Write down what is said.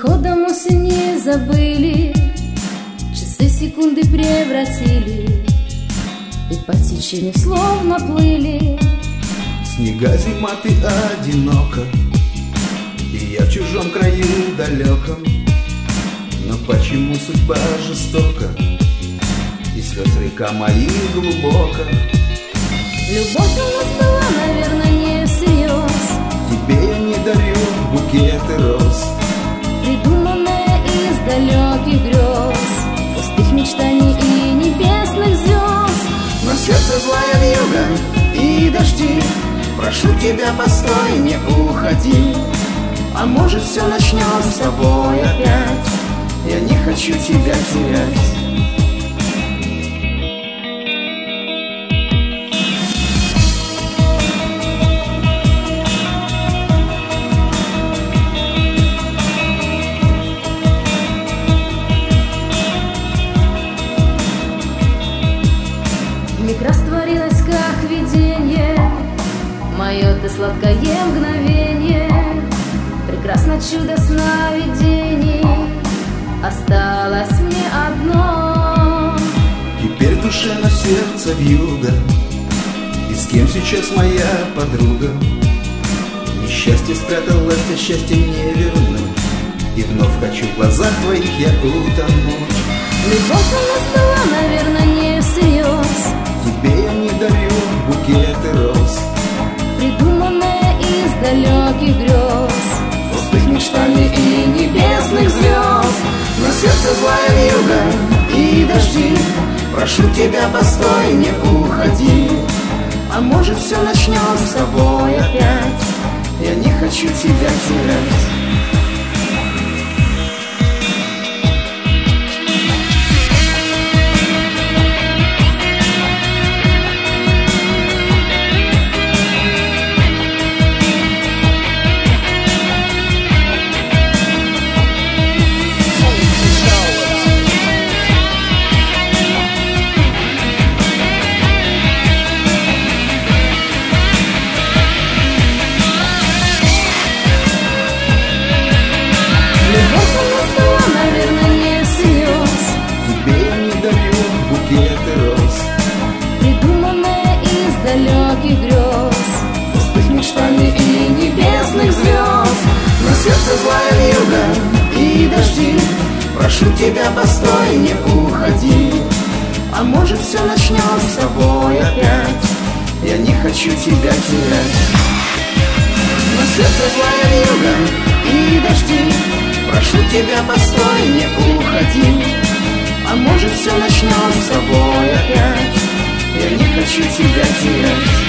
приходом осени забыли, часы в секунды превратили, и по течению словно плыли. Снега, зима, ты одинока, и я в чужом краю далеком. Но почему судьба жестока, и слез река моих глубоко? Любовь у нас была, наверное, не всерьез. Тебе я не дарю букеты роз, придуманная из далеких грез, пустых мечтаний и небесных звезд. На сердце злая вьюга и дожди. Прошу тебя, постой, не уходи. А может, все начнем с тобой опять. Я не хочу тебя терять. Миг растворилась, как видение, мое ты сладкое мгновение. Прекрасно чудо сновидений, осталось мне одно. Теперь в душе на сердце вьюга, и с кем сейчас моя подруга? Несчастье спряталось, а счастье не вернуть, и вновь хочу в глазах твоих я утонуть. Любовь у нас была, наверное, не всерьез. Тебе я не дарю букеты роз, придуманная из далеких грез, пустых мечтаний и небесных звезд. На сердце злая вьюга и дожди. Прошу тебя, постой, не уходи. А может, все начнем с тобой опять. Я не хочу тебя терять. придуманная из далеких грез, пустых мечтаний и небесных звезд. На сердце злая вьюга и дожди. Прошу тебя, постой, не уходи. А может, все начнем с тобой опять. Я не хочу тебя терять. На сердце злая вьюга и дожди. Прошу тебя, постой, не уходи. А может, все начнем с тобой опять. Я не хочу тебя терять.